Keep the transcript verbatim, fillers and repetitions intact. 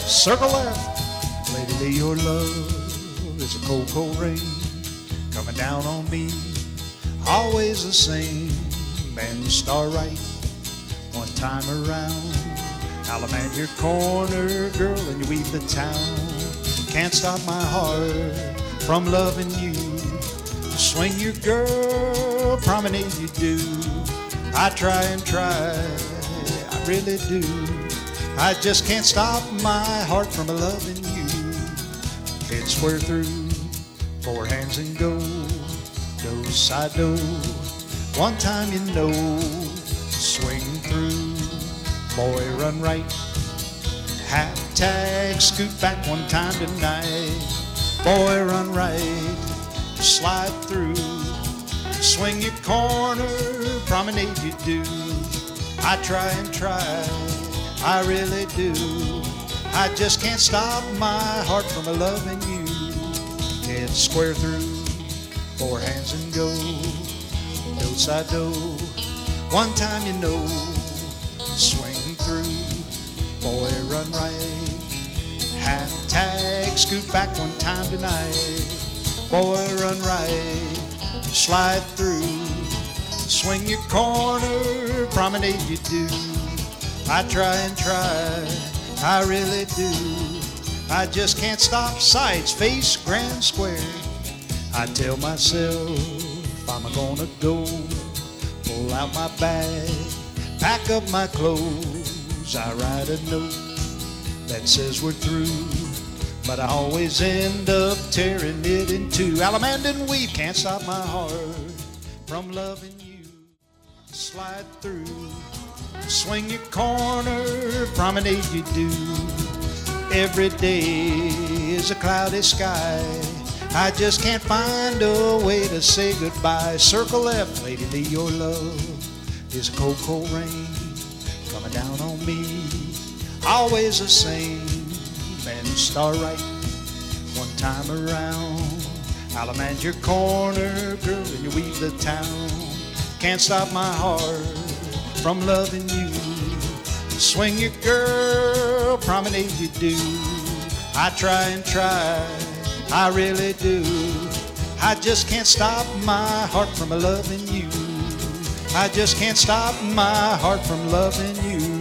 Circle left, lately your love is a cold, cold rain coming down on me. Always the same, and you start right one time around. Allemande your corner, girl, and you weave the town. Can't stop my heart from loving you. Swing your girl, promenade you do. I try and try, I really do. I just can't stop my heart from loving you. Head square through, four hands and go. Do, side do, one time you know. Swing through, boy run right. Half tag, scoot back one time tonight. Boy run right, slide through. Swing your corner, promenade you do. I try and try, I really do. I just can't stop my heart from loving you. Head square through, four hands and go. Do, side do, one time you know. Swing through, boy run right. Half tag, scoot back one time tonight. Boy run right, slide through. Swing your corner, promenade you do. I try and try, I really do. I just can't stop. Sides, face, grand square. I tell myself I'm gonna go. Pull out my bag, pack up my clothes. I write a note that says we're through, but I always end up tearing it in two. Allemande and weave, can't stop my heart from loving you. Slide through, swing your corner, promenade you do. Every day is a cloudy sky. I just can't find a way to say goodbye. Circle left, lately your love is a cold, cold rain coming down on me. Always the same, and start right one time around. Allemande your corner, girl, and you weave the town. Can't stop my heart from loving you. Swing your girl, promenade you do. I try and try, I really do. I just can't stop my heart from loving you. I just can't stop my heart from loving you.